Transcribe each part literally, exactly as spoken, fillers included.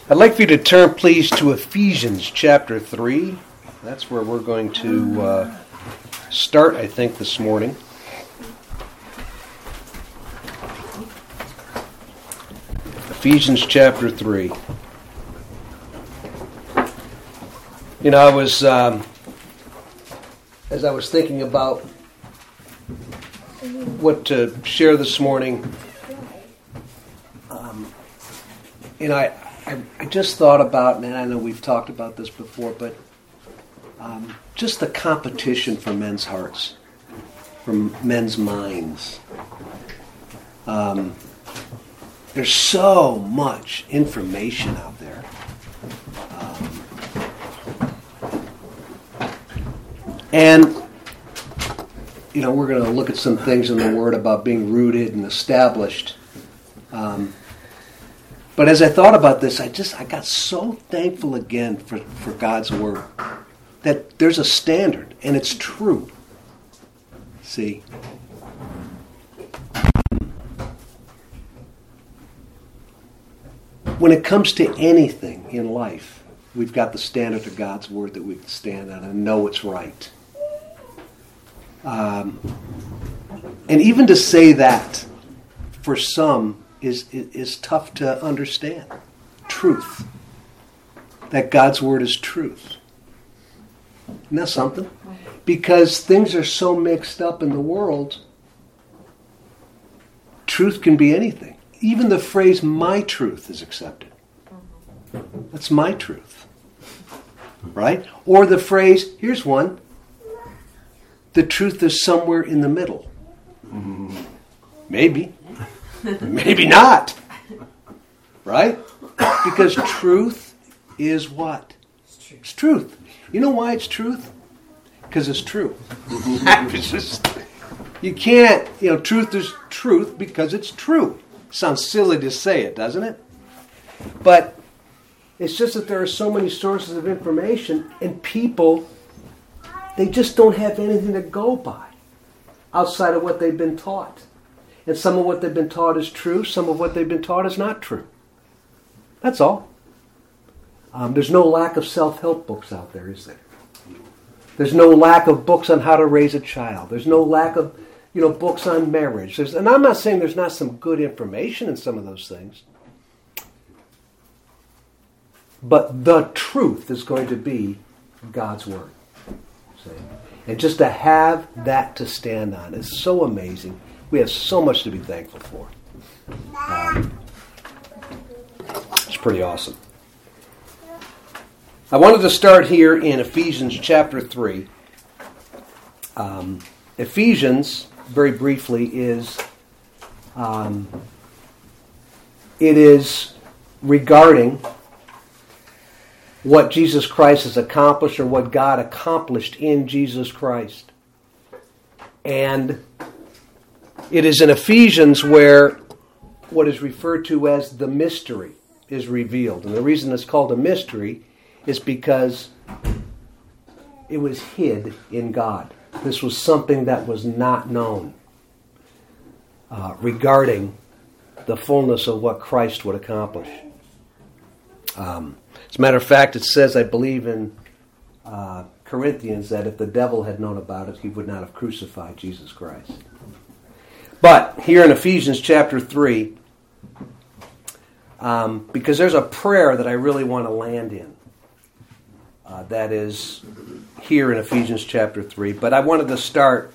I'd like for you to turn, please, to Ephesians chapter three. That's where we're going to uh, start, I think, this morning. Ephesians chapter three. You know, I was, um, as I was thinking about what to share this morning, um, you know, I, I, I just thought about, and I know we've talked about this before, but um, just the competition for men's hearts, for men's minds. Um, there's so much information out there. Um, and, you know, we're going to look at some things in the Word about being rooted and established. Um, But as I thought about this, I just I got so thankful again for, for God's Word. That there's a standard, and it's true. See? When it comes to anything in life, we've got the standard of God's Word that we can stand on and know it's right. Um, and even to say that, for some, Is, is tough to understand. Truth. That God's Word is truth. Isn't that something? Because things are so mixed up in the world, truth can be anything. Even the phrase, my truth, is accepted. That's my truth. Right? Or the phrase, here's one, the truth is somewhere in the middle. Maybe. Maybe not. Right? Because truth is what? It's truth. You know why it's truth? Because it's true. It's just, you can't, you know, truth is truth because it's true. Sounds silly to say it, doesn't it? But it's just that there are so many sources of information, and people, they just don't have anything to go by outside of what they've been taught. And some of what they've been taught is true. Some of what they've been taught is not true. That's all. Um, there's no lack of self-help books out there, is there? There's no lack of books on how to raise a child. There's no lack of, you know, books on marriage. There's, and I'm not saying there's not some good information in some of those things. But the truth is going to be God's Word. See? And just to have that to stand on is so amazing. We have so much to be thankful for. Um, it's pretty awesome. I wanted to start here in Ephesians chapter three. Um, Ephesians, very briefly, is um, it is regarding what Jesus Christ has accomplished, or what God accomplished in Jesus Christ. And it is in Ephesians where what is referred to as the mystery is revealed. And the reason it's called a mystery is because it was hid in God. This was something that was not known uh, regarding the fullness of what Christ would accomplish. Um, as a matter of fact, it says, I believe in uh, Corinthians, that if the devil had known about it, he would not have crucified Jesus Christ. But here in Ephesians chapter three, um, because there's a prayer that I really want to land in, uh, that is here in Ephesians chapter three. But I wanted to start,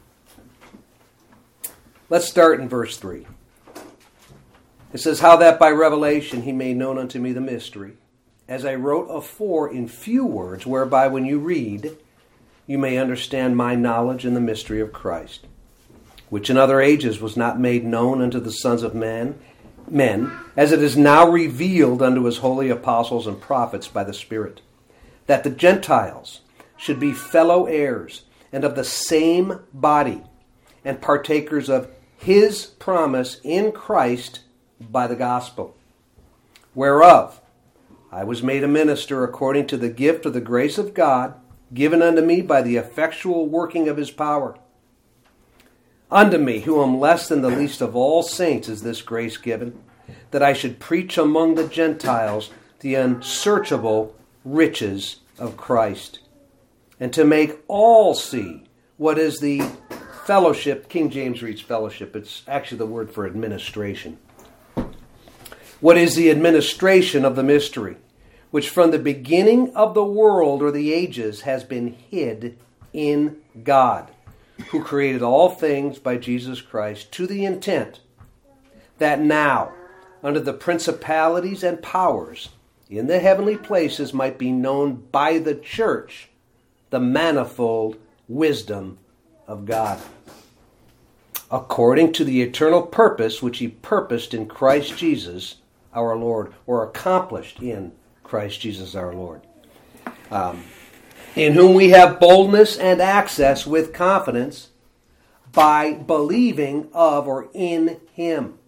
let's start in verse three. It says, how that by revelation he made known unto me the mystery, as I wrote afore in few words, whereby when you read, you may understand my knowledge in the mystery of Christ, which in other ages was not made known unto the sons of men, men, as it is now revealed unto his holy apostles and prophets by the Spirit, that the Gentiles should be fellow heirs, and of the same body, and partakers of his promise in Christ by the gospel, whereof I was made a minister according to the gift of the grace of God, given unto me by the effectual working of his power. Unto me, who am less than the least of all saints, is this grace given, that I should preach among the Gentiles the unsearchable riches of Christ, and to make all see what is the fellowship. King James reads fellowship. It's actually the word for administration. What is the administration of the mystery, which from the beginning of the world or the ages has been hid in God, who created all things by Jesus Christ, to the intent that now, under the principalities and powers in the heavenly places, might be known by the church the manifold wisdom of God, according to the eternal purpose which he purposed in Christ Jesus our Lord, or accomplished in Christ Jesus our Lord, um, in whom we have boldness and access with confidence by believing of or in him,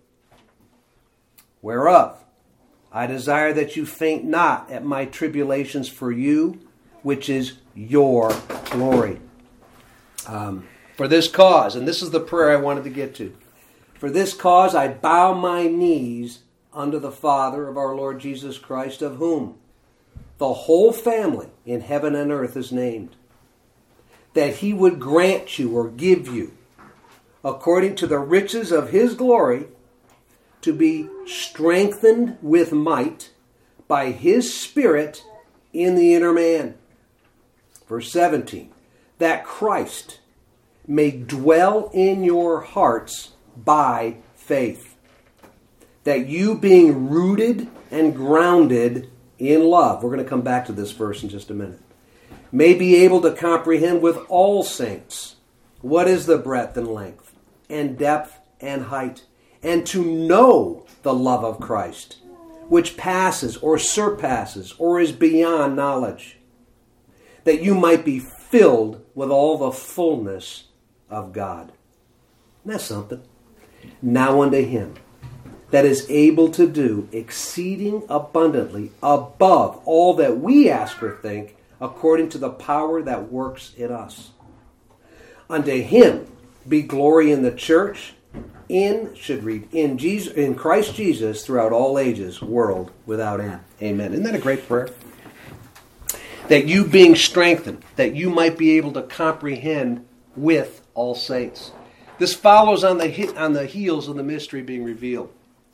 whereof I desire that you faint not at my tribulations for you, which is your glory. Um, for this cause, and this is the prayer I wanted to get to, for this cause I bow my knees unto the Father of our Lord Jesus Christ, of whom the whole family in heaven and earth is named, that he would grant you or give you, according to the riches of his glory, to be strengthened with might by his Spirit in the inner man. Verse seventeen, that Christ may dwell in your hearts by faith, that you being rooted and grounded in love, we're going to come back to this verse in just a minute, may be able to comprehend with all saints what is the breadth and length and depth and height, and to know the love of Christ, which passes or surpasses or is beyond knowledge, that you might be filled with all the fullness of God. And that's something. Now unto him that is able to do exceeding abundantly above all that we ask or think, according to the power that works in us. Unto him be glory in the church, in, should read, in Jesus, in Christ Jesus, throughout all ages, world without end. Amen. Isn't that a great prayer? That you being strengthened, that you might be able to comprehend with all saints. This follows on the on the heels of the mystery being revealed.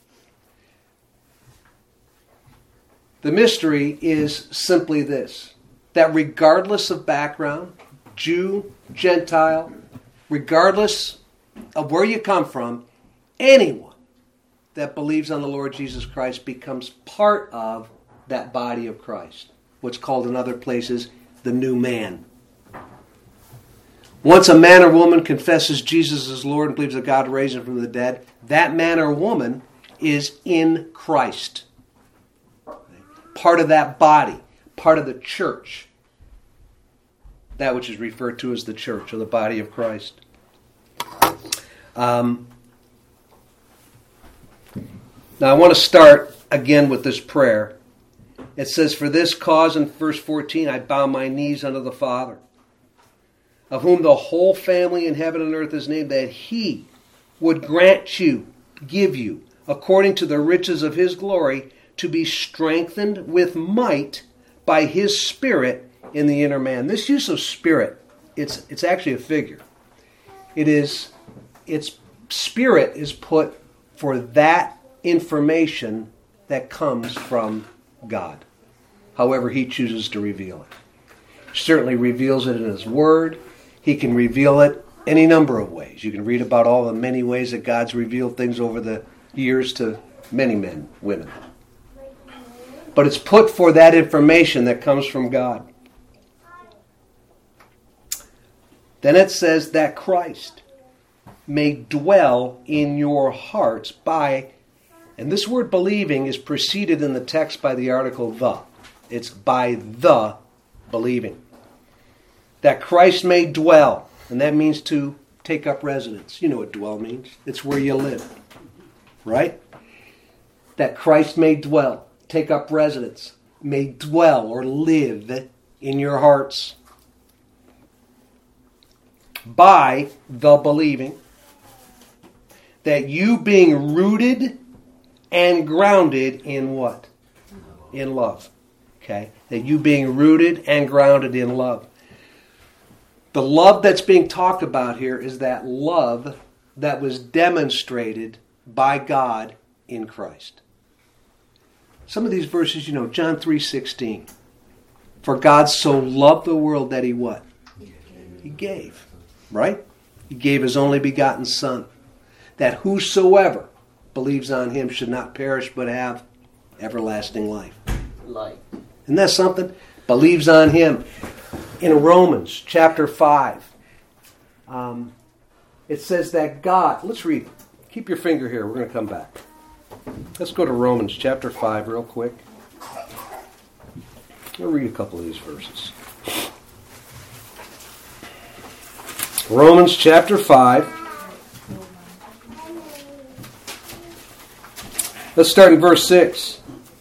The mystery is simply this, that regardless of background, Jew, Gentile, regardless of where you come from, anyone that believes on the Lord Jesus Christ becomes part of that body of Christ. What's called in other places the new man. Once a man or woman confesses Jesus as Lord and believes that God raised him from the dead, that man or woman is in Christ. Part of that body, part of the church. That which is referred to as the church or the body of Christ. Um, now I want to start again with this prayer. It says, for this cause in verse fourteen, I bow my knees unto the Father, of whom the whole family in heaven and earth is named, that he would grant you, give you, according to the riches of his glory, to be strengthened with might by his Spirit in the inner man. This use of spirit, it's it's actually a figure. It is, its spirit is put for that information that comes from God, however he chooses to reveal it. He certainly reveals it in his word. He can reveal it any number of ways. You can read about all the many ways that God's revealed things over the years to many men, women. But it's put for that information that comes from God. Then it says that Christ may dwell in your hearts by, and this word believing is preceded in the text by the article the. It's by the believing. That Christ may dwell, and that means to take up residence. You know what dwell means. It's where you live. Right? That Christ may dwell, take up residence, may dwell or live in your hearts. By the believing, that you being rooted and grounded in what? in love. Okay? That you being rooted and grounded in love. The love that's being talked about here is that love that was demonstrated by God in Christ. Some of these verses, you know, John three sixteen. For God so loved the world that he what? He gave. Right? He gave his only begotten Son. That whosoever believes on him should not perish but have everlasting life. Life. Isn't that something? Believes on him. In Romans chapter five, um, it says that God, let's read it. Keep your finger here. We're going to come back. Let's go to Romans chapter five real quick. I'll read a couple of these verses. Romans chapter five. Let's start in verse six.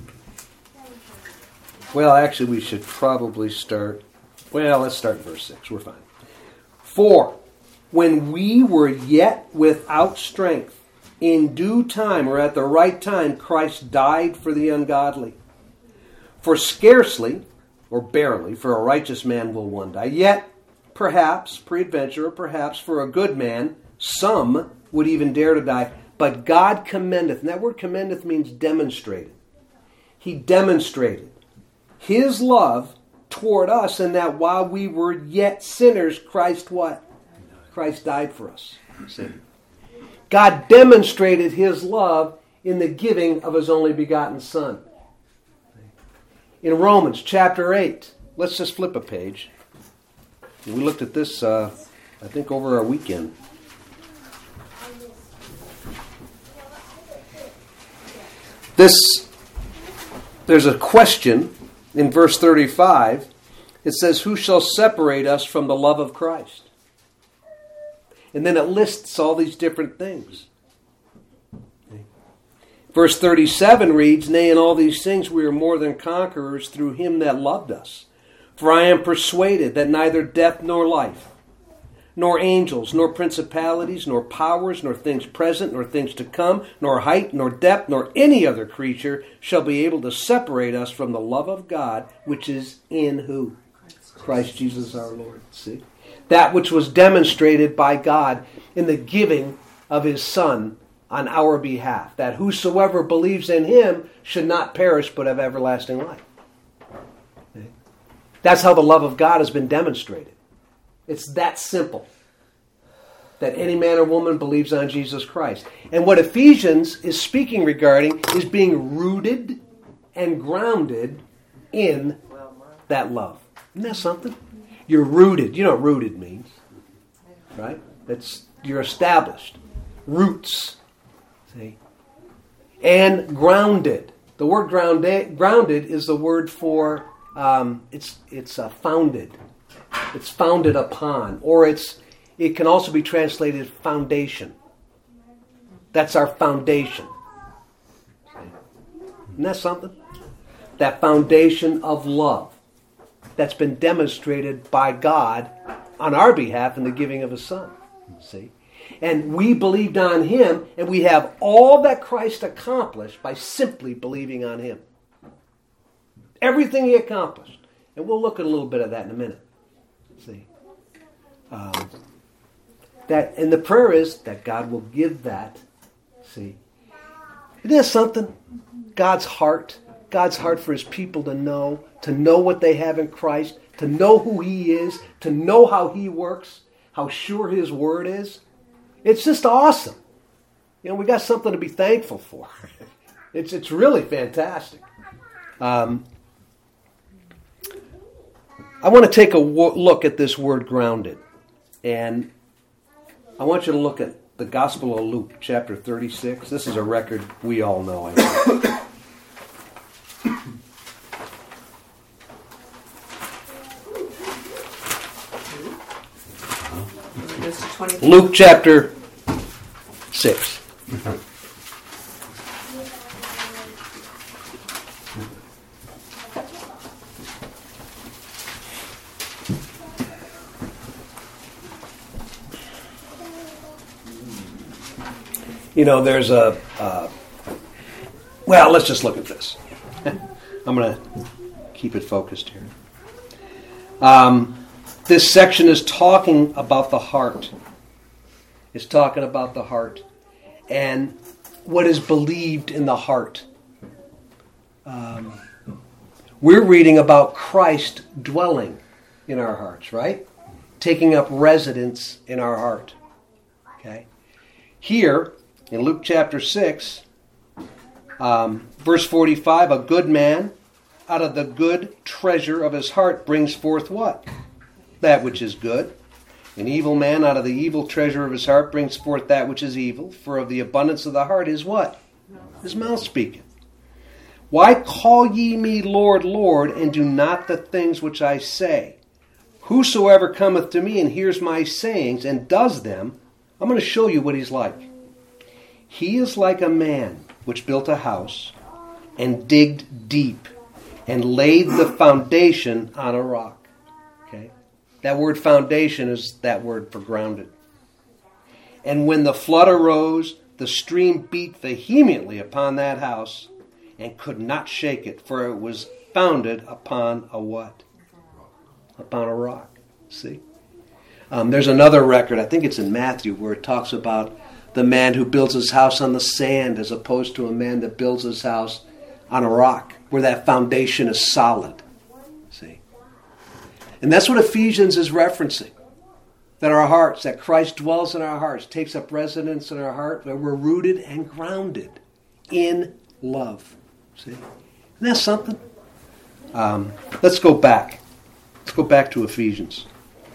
Well, actually, we should probably start... Well, let's start in verse six. We're fine. For when we were yet without strength, in due time or at the right time, Christ died for the ungodly. For scarcely, or barely, for a righteous man will one die. Yet, perhaps, peradventure, or perhaps for a good man, some would even dare to die. But God commendeth, and that word commendeth means demonstrated. He demonstrated his love toward us, and that while we were yet sinners, Christ what? Christ died for us. See? God demonstrated his love in the giving of his only begotten Son. In Romans chapter eight, let's just flip a page. We looked at this, uh, I think, over our weekend. This, there's a question in verse thirty-five. It says, who shall separate us from the love of Christ? And then it lists all these different things. Verse thirty-seven reads, nay, in all these things we are more than conquerors through him that loved us. For I am persuaded that neither death nor life, nor angels, nor principalities, nor powers, nor things present, nor things to come, nor height, nor depth, nor any other creature shall be able to separate us from the love of God, which is in who? Christ Jesus our Lord. See? That which was demonstrated by God in the giving of his Son on our behalf. That whosoever believes in him should not perish but have everlasting life. See? That's how the love of God has been demonstrated. It's that simple. That any man or woman believes on Jesus Christ. And what Ephesians is speaking regarding is being rooted and grounded in that love. Isn't that something? You're rooted. You know what rooted means, right? That's you're established. Roots. See? And grounded. The word grounded, grounded is the word for, um, it's, it's uh, founded. It's founded upon, or it's it can also be translated foundation. That's our foundation. Isn't that something? That foundation of love that's been demonstrated by God on our behalf in the giving of his Son. See? And we believed on him, and we have all that Christ accomplished by simply believing on him. Everything he accomplished. And we'll look at a little bit of that in a minute. See, um, that, and the prayer is that God will give that. See, it is something. God's heart, God's heart for his people to know, to know what they have in Christ, to know who he is, to know how he works, how sure his word is. It's just awesome. You know, we got something to be thankful for. it's it's really fantastic. Um, I want to take a look at this word grounded. And I want you to look at the Gospel of Luke, chapter thirty-six. This is a record we all know. I Luke chapter six. You know, there's a, uh, well, let's just look at this. I'm going to keep it focused here. Um, this section is talking about the heart. It's talking about the heart and what is believed in the heart. Um, we're reading about Christ dwelling in our hearts, right? Taking up residence in our heart. Okay. Here, in Luke chapter six, um, verse forty-five, a good man out of the good treasure of his heart brings forth what? That which is good. An evil man out of the evil treasure of his heart brings forth that which is evil. For of the abundance of the heart is what? His mouth speaketh. Why call ye me Lord, Lord, and do not the things which I say? Whosoever cometh to me and hears my sayings and does them, I'm going to show you what he's like. He is like a man which built a house and digged deep and laid the foundation on a rock. Okay? That word foundation is that word for grounded. And when the flood arose, the stream beat vehemently upon that house and could not shake it, for it was founded upon a what? Upon a rock. See? Um, there's another record, I think it's in Matthew, where it talks about the man who builds his house on the sand as opposed to a man that builds his house on a rock, where that foundation is solid. See? And that's what Ephesians is referencing. That our hearts, that Christ dwells in our hearts, takes up residence in our heart, that we're rooted and grounded in love. See? Isn't that something? Um, let's go back. Let's go back to Ephesians.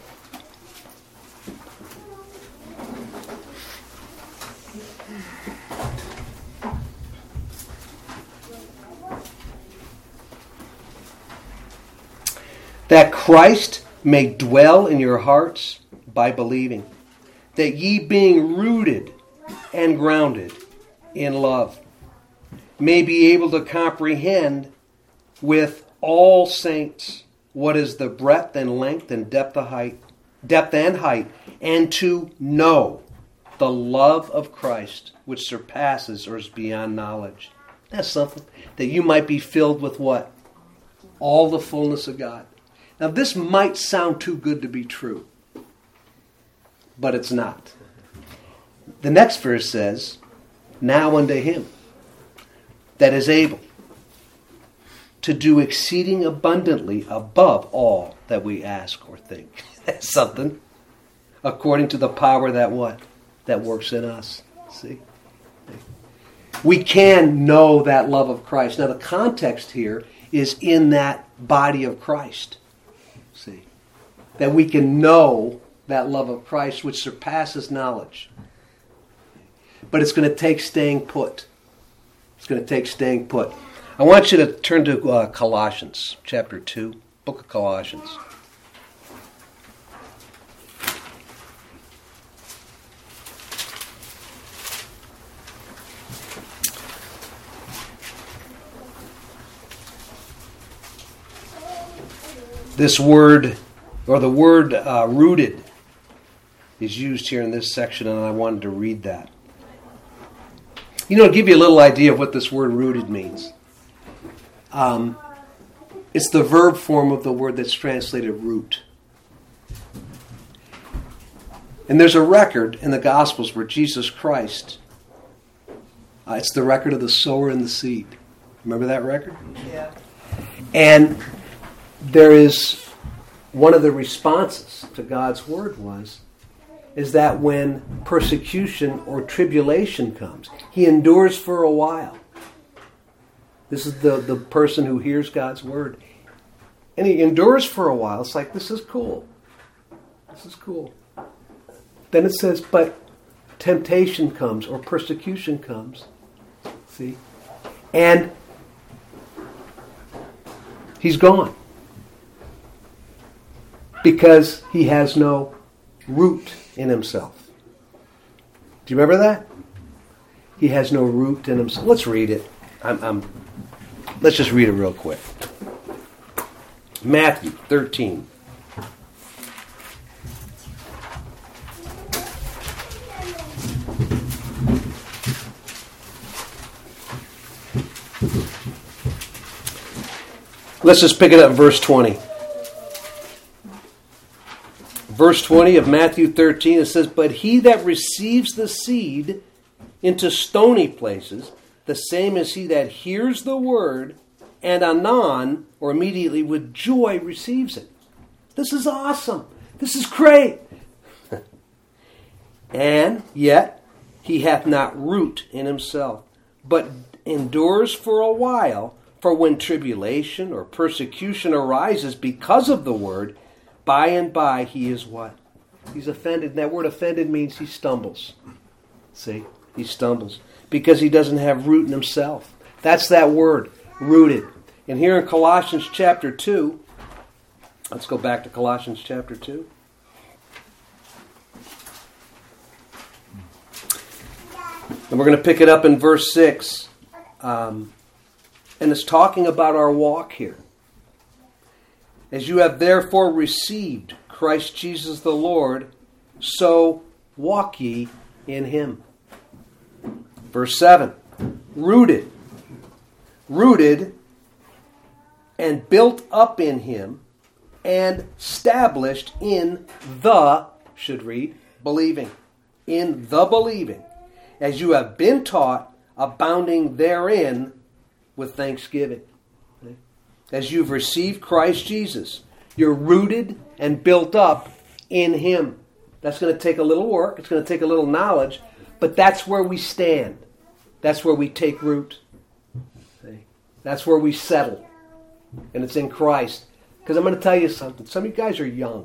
That Christ may dwell in your hearts by believing, that ye being rooted and grounded in love, may be able to comprehend with all saints what is the breadth and length and depth of height, depth and height, and to know the love of Christ, which surpasses or is beyond knowledge. That's something. That you might be filled with what? All the fullness of God. Now this might sound too good to be true, but it's not. The next verse says, now unto him that is able to do exceeding abundantly above all that we ask or think. That's something. According to the power that what? That works in us. See? We can know that love of Christ. Now the context here is in that body of Christ. See? That we can know that love of Christ which surpasses knowledge. But it's going to take staying put. It's going to take staying put. I want you to turn to uh, Colossians chapter two, book of Colossians. This word, or the word uh, rooted, is used here in this section, and I wanted to read that. You know, to give you a little idea of what this word rooted means. Um, it's the verb form of the word that's translated root. And there's a record in the Gospels where Jesus Christ, uh, it's the record of the sower and the seed. Remember that record? Yeah. And there is one of the responses to God's word was, is that when persecution or tribulation comes, he endures for a while. This is the, the person who hears God's word. And he endures for a while. It's like, this is cool. This is cool. Then it says, but temptation comes or persecution comes. See? And he's gone. Because he has no root in himself. Do you remember that? He has no root in himself. Let's read it. I'm, I'm, let's just read it real quick. Matthew thirteen. Let's just pick it up in verse twenty. Verse twenty of Matthew thirteen, it says, "But he that receives the seed into stony places, the same as he that hears the word, and anon, or immediately with joy, receives it." This is awesome. This is great. "And yet he hath not root in himself, but endures for a while. For when tribulation or persecution arises because of the word, by and by he is" what? He's offended. And that word offended means he stumbles. See? He stumbles. Because he doesn't have root in himself. That's that word, rooted. And here in Colossians chapter two, let's go back to Colossians chapter two. And we're going to pick it up in verse six. Um, and it's talking about our walk here. "As you have therefore received Christ Jesus the Lord, so walk ye in him." Verse seven. Rooted. Rooted and built up in him and established in the, should read, believing. In the believing. "As you have been taught, abounding therein with thanksgiving." As you've received Christ Jesus, you're rooted and built up in him. That's going to take a little work. It's going to take a little knowledge. But that's where we stand. That's where we take root. See? That's where we settle. And it's in Christ. Because I'm going to tell you something. Some of you guys are young.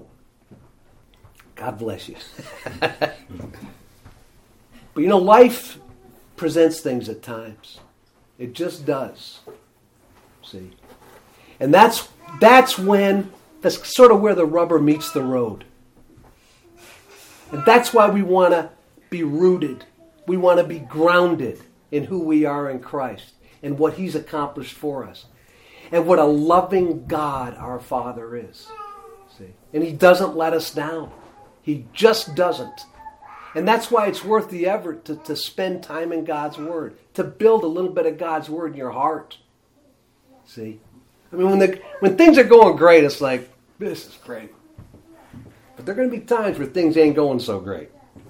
God bless you. But you know, life presents things at times. It just does. See? And that's that's when, that's sort of where the rubber meets the road. And that's why we want to be rooted. We want to be grounded in who we are in Christ and what he's accomplished for us. And what a loving God our Father is. See? And he doesn't let us down. He just doesn't. And that's why it's worth the effort to, to spend time in God's Word. To build a little bit of God's Word in your heart. See? I mean, when the, when things are going great, it's like, this is great. But there are going to be times where things ain't going so great.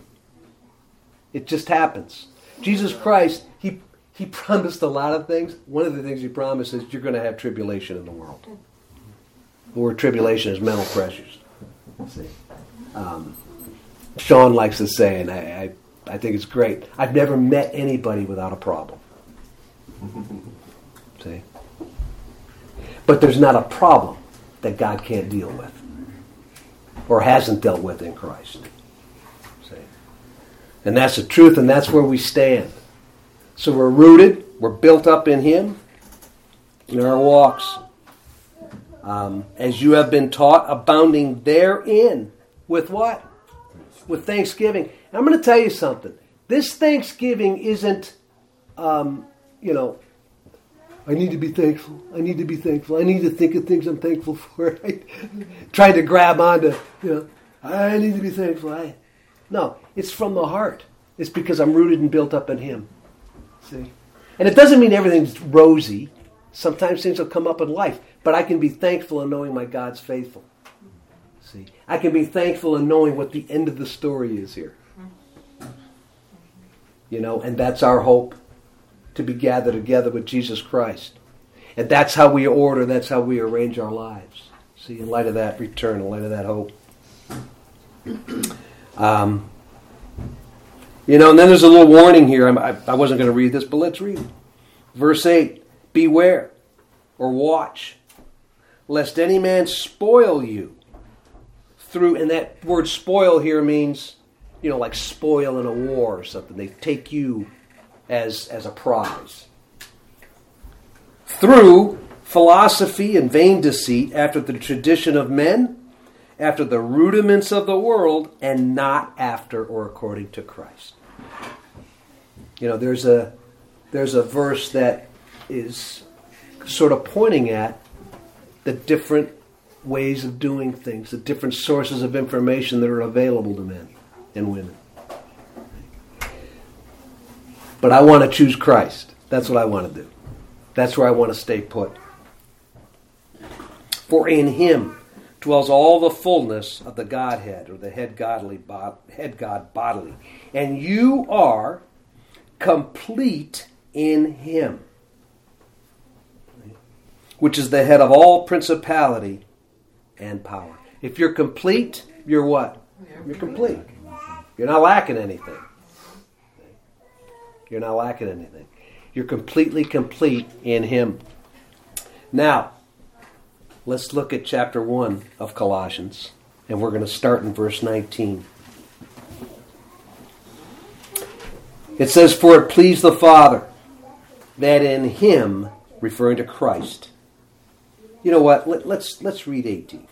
It just happens. Jesus Christ, he, he promised a lot of things. One of the things he promised is you're going to have tribulation in the world. The word tribulation is mental pressures. See? Um, Sean likes to say, and I, I, I think it's great, I've never met anybody without a problem. See? But there's not a problem that God can't deal with. Or hasn't dealt with in Christ. See? And that's the truth, and that's where we stand. So we're rooted, we're built up in him, in our walks. Um, as you have been taught, abounding therein. With what? With thanksgiving. And I'm going to tell you something. This thanksgiving isn't, um, you know, I need to be thankful. I need to be thankful. I need to think of things I'm thankful for. Right? Trying to grab onto, you know, I need to be thankful. I, no, it's from the heart. It's because I'm rooted and built up in him. See? And it doesn't mean everything's rosy. Sometimes things will come up in life. But I can be thankful in knowing my God's faithful. See? I can be thankful in knowing what the end of the story is here. You know, and that's our hope. To be gathered together with Jesus Christ. And that's how we order, that's how we arrange our lives. See, in light of that return, in light of that hope. Um, you know, and then there's a little warning here. I, I wasn't going to read this, but let's read it. Verse eight, beware, or watch, lest any man spoil you through, and that word spoil here means, you know, like spoil in a war or something. They take you as, as a prize. Through philosophy and vain deceit, after the tradition of men, after the rudiments of the world, and not after or according to Christ. You know, there's a there's a verse that is sort of pointing at the different ways of doing things, the different sources of information that are available to men and women. But I want to choose Christ. That's what I want to do. That's where I want to stay put. For in him dwells all the fullness of the Godhead, or the head godly, head God bodily. And you are complete in him, which is the head of all principality and power. If you're complete, you're what? You're complete. You're not lacking anything. You're not lacking anything. You're completely complete in him. Now, let's look at chapter one of Colossians, and we're going to start in verse nineteen. It says, "For it pleased the Father that in him," referring to Christ. You know what? Let, let's let's read eighteen.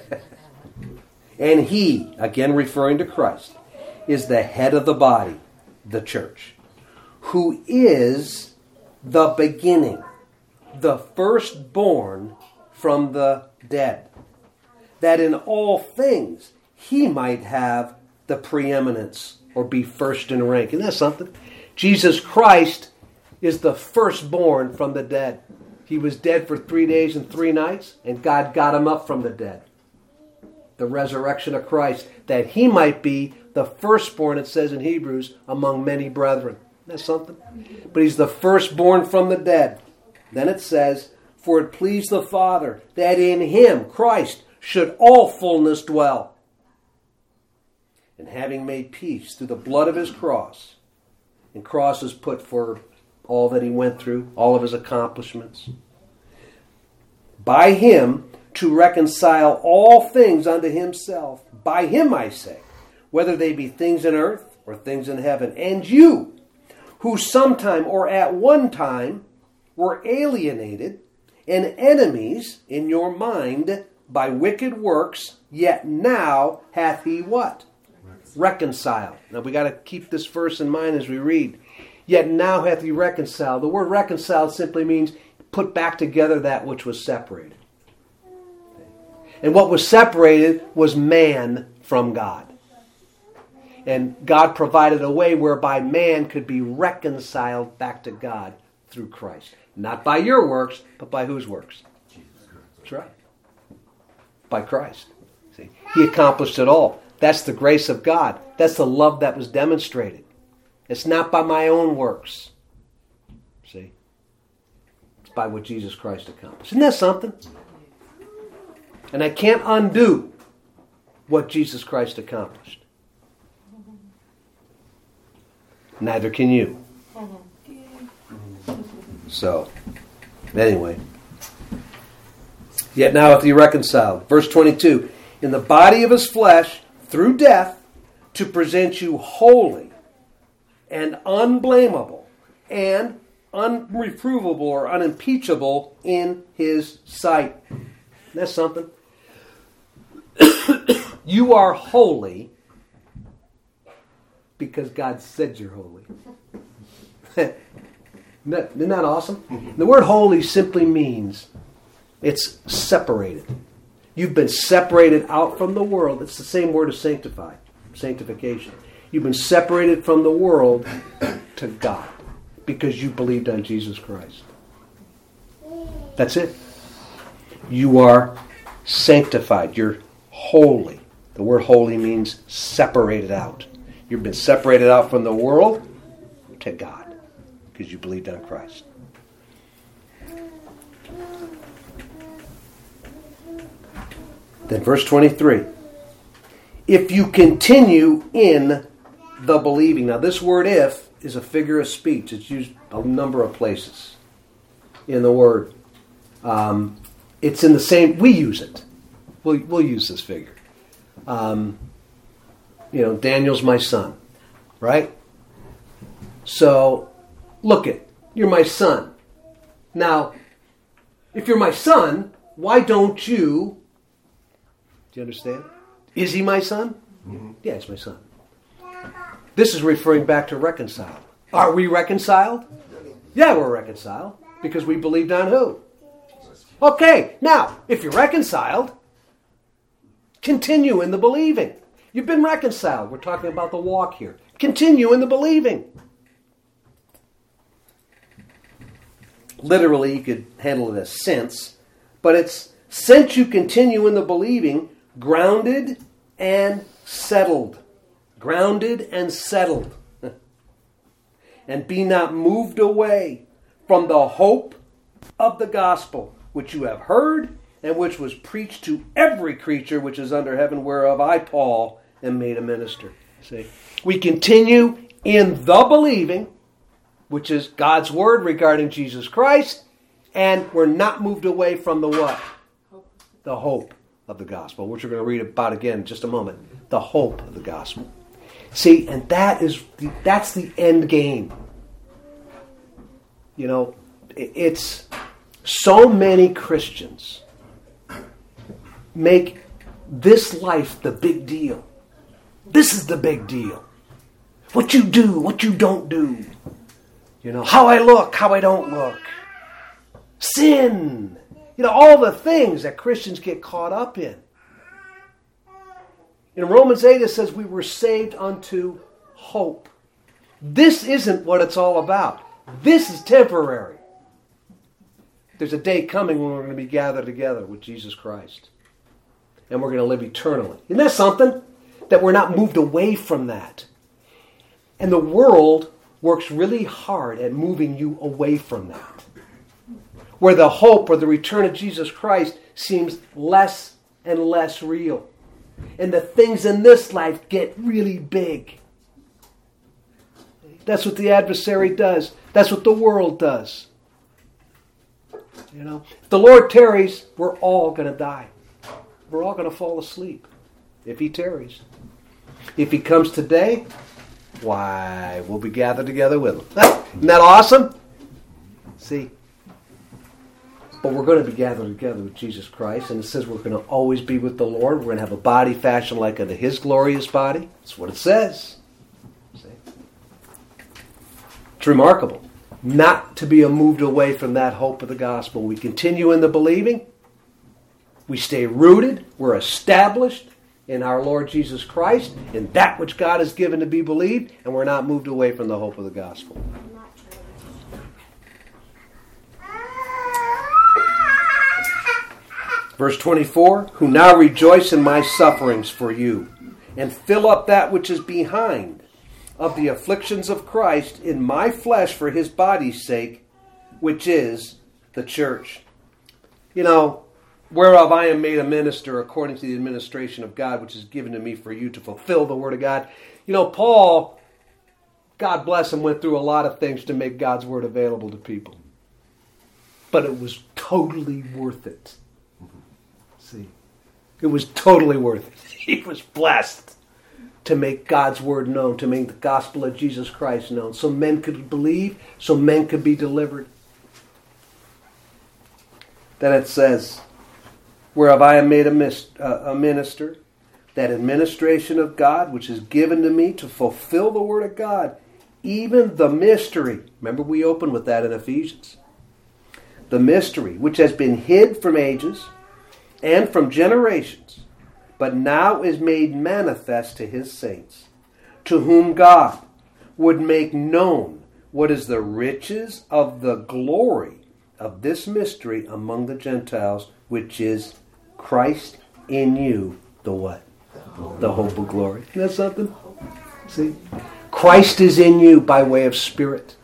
"And he," again referring to Christ, "is the head of the body, the church, who is the beginning, the firstborn from the dead, that in all things he might have the preeminence," or be first in rank. Isn't that something? Jesus Christ is the firstborn from the dead. He was dead for three days and three nights, and God got him up from the dead. The resurrection of Christ, that he might be the firstborn, it says in Hebrews, among many brethren. Isn't that something? But he's the firstborn from the dead. Then it says, "For it pleased the Father that in him," Christ, "should all fullness dwell. And having made peace through the blood of his cross," and cross is put for all that he went through, all of his accomplishments, "by him to reconcile all things unto himself. By him, I say, whether they be things in earth or things in heaven. And you, who sometime or at one time were alienated and enemies in your mind by wicked works, yet now hath he" what? Reconciled. Now we got to keep this verse in mind as we read. "Yet now hath he reconciled." The word reconciled simply means put back together that which was separated. And what was separated was man from God. And God provided a way whereby man could be reconciled back to God through Christ. Not by your works, but by whose works? That's right. By Christ. See, he accomplished it all. That's the grace of God. That's the love that was demonstrated. It's not by my own works. See? It's by what Jesus Christ accomplished. Isn't that something? And I can't undo what Jesus Christ accomplished. Neither can you. So, anyway. "Yet now hath he reconciled." Verse twenty-two. "In the body of his flesh, through death, to present you holy and unblameable and unreprovable or unimpeachable in his sight." That's something. You are holy because God said you're holy. Isn't that, isn't that awesome? The word holy simply means it's separated. You've been separated out from the world. It's the same word as sanctify, sanctification. You've been separated from the world to God because you believed on Jesus Christ. That's it. You are sanctified. You're holy. The word holy means separated out. You've been separated out from the world to God because you believed on Christ. Then verse twenty-three. "If you continue in the believing." Now this word "if" is a figure of speech. It's used a number of places in the word. Um, it's in the same, we use it. We'll, we'll use this figure. Um, you know, Daniel's my son, right? So, look it, you're my son. Now, if you're my son, why don't you, do you understand? Is he my son? Mm-hmm. Yeah, he's my son. This is referring back to reconciled. Are we reconciled? Yeah, we're reconciled because we believed on who? Okay, now, if you're reconciled, continue in the believing. You've been reconciled. We're talking about the walk here. Continue in the believing. Literally, you could handle it as since, but it's Since you continue in the believing, grounded and settled. Grounded and settled. And be not moved away from the hope of the gospel, which you have heard, and which was preached to every creature which is under heaven, whereof I, Paul, am made a minister. See, we continue in the believing, which is God's word regarding Jesus Christ, and we're not moved away from the what? Hope. The hope of the gospel, which we're going to read about again in just a moment. The hope of the gospel. See, and that is the, that's the end game. You know, it's so many Christians make this life the big deal. This is the big deal. What you do, what you don't do. You know, how I look, how I don't look. Sin. You know, all the things that Christians get caught up in. In Romans eight it says we were saved unto hope. This isn't what it's all about. This is temporary. There's a day coming when we're going to be gathered together with Jesus Christ. And we're going to live eternally. Isn't that something? That we're not moved away from that. And the world works really hard at moving you away from that. Where the hope or the return of Jesus Christ seems less and less real. And the things in this life get really big. That's what the adversary does. That's what the world does. You know, if the Lord tarries, we're all going to die. We're all going to fall asleep if he tarries. If he comes today, why, we'll be gathered together with him. Isn't that awesome? See? But we're going to be gathered together with Jesus Christ. And it says we're going to always be with the Lord. We're going to have a body fashioned like unto his glorious body. That's what it says. See? It's remarkable. Not to be moved away from that hope of the gospel. We continue in the believing. We stay rooted. We're established in our Lord Jesus Christ, in that which God has given to be believed, and we're not moved away from the hope of the gospel. Verse twenty-four, who now rejoice in my sufferings for you, and fill up that which is behind of the afflictions of Christ in my flesh for his body's sake, which is the church. You know, whereof I am made a minister according to the administration of God, which is given to me for you to fulfill the word of God. You know, Paul, God bless him, went through a lot of things to make God's word available to people. But it was totally worth it. See, it was totally worth it. He was blessed to make God's word known, to make the gospel of Jesus Christ known, so men could believe, so men could be delivered. Then it says, whereof I am made a, mis- uh, a minister, that administration of God, which is given to me to fulfill the word of God, even the mystery. Remember, we opened with that in Ephesians. The mystery, which has been hid from ages and from generations, but now is made manifest to his saints, to whom God would make known what is the riches of the glory of this mystery among the Gentiles, which is Christ in you, the what? The hope of glory. Isn't that something? See? Christ is in you by way of Spirit.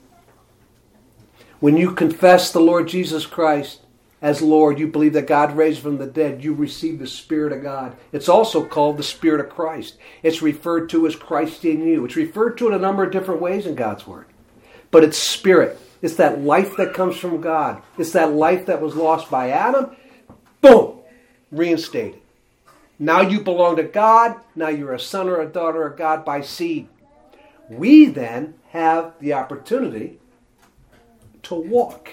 When you confess the Lord Jesus Christ as Lord, you believe that God raised from the dead, you receive the Spirit of God. It's also called the Spirit of Christ. It's referred to as Christ in you. It's referred to in a number of different ways in God's Word. But it's Spirit. It's that life that comes from God. It's that life that was lost by Adam. Boom! Reinstated. Now you belong to God. Now you're a son or a daughter of God by seed. We then have the opportunity to walk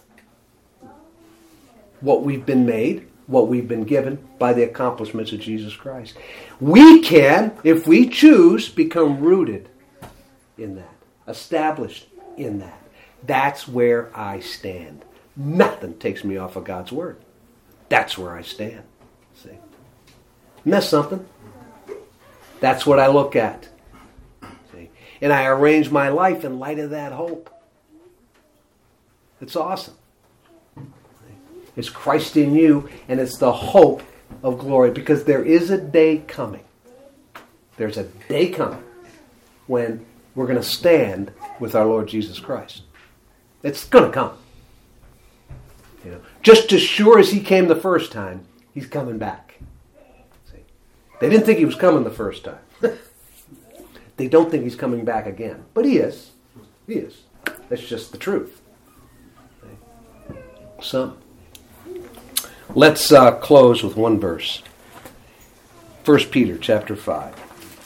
what we've been made, what we've been given by the accomplishments of Jesus Christ. We can, if we choose, become rooted in that, established in that. That's where I stand. Nothing takes me off of God's word. That's where I stand. See? Isn't that something? That's what I look at. See? And I arrange my life in light of that hope. It's awesome. It's Christ in you, and it's the hope of glory. Because there is a day coming. There's a day coming when we're going to stand with our Lord Jesus Christ. It's going to come. You know, just as sure as he came the first time, he's coming back. See? They didn't think he was coming the first time. They don't think he's coming back again. But he is. He is. That's just the truth. So, let's uh, close with one verse. First Peter chapter five.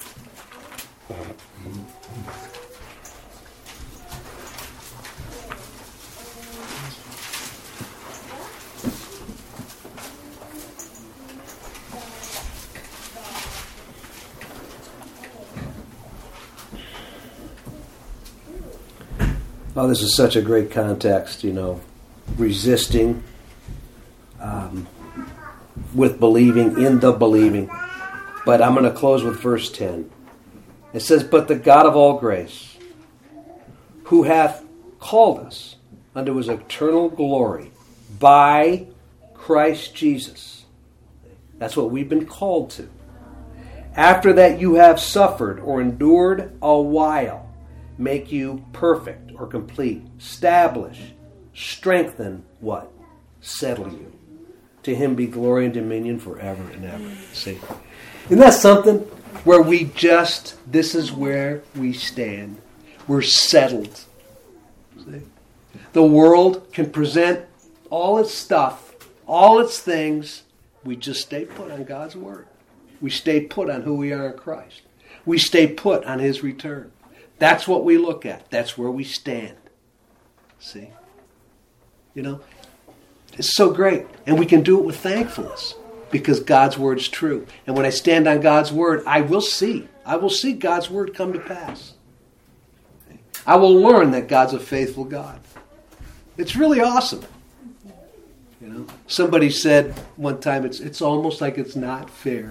Oh, this is such a great context, you know. Resisting um, with believing in the believing. But I'm going to close with verse ten. It says, "But the God of all grace, who hath called us unto his eternal glory by Christ Jesus." That's what we've been called to. "After that you have suffered or endured a while, make you perfect," or complete, "establish, strengthen," what? "Settle you. To him be glory and dominion forever and ever." See? Isn't that something? Where we just, this is where we stand. We're settled. See? The world can present all its stuff, all its things. We just stay put on God's word. We stay put on who we are in Christ. We stay put on his return. That's what we look at. That's where we stand. See? You know? It's so great. And we can do it with thankfulness because God's word's true. And when I stand on God's word, I will see. I will see God's word come to pass. I will learn that God's a faithful God. It's really awesome. You know? Somebody said one time, it's it's almost like it's not fair.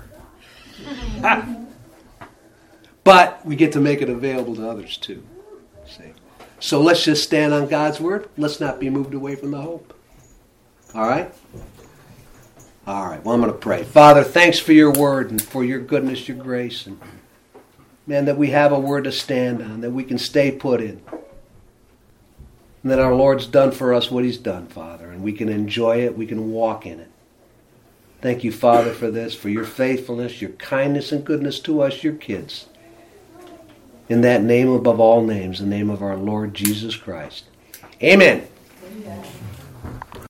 But we get to make it available to others too. See? So let's just stand on God's word. Let's not be moved away from the hope. All right? All right. Well, I'm going to pray. Father, thanks for your word and for your goodness, your grace. And man, that we have a word to stand on, that we can stay put in. And that our Lord's done for us what he's done, Father. And we can enjoy it. We can walk in it. Thank you, Father, for this, for your faithfulness, your kindness and goodness to us, your kids. In that name above all names, the name of our Lord Jesus Christ. Amen. Amen.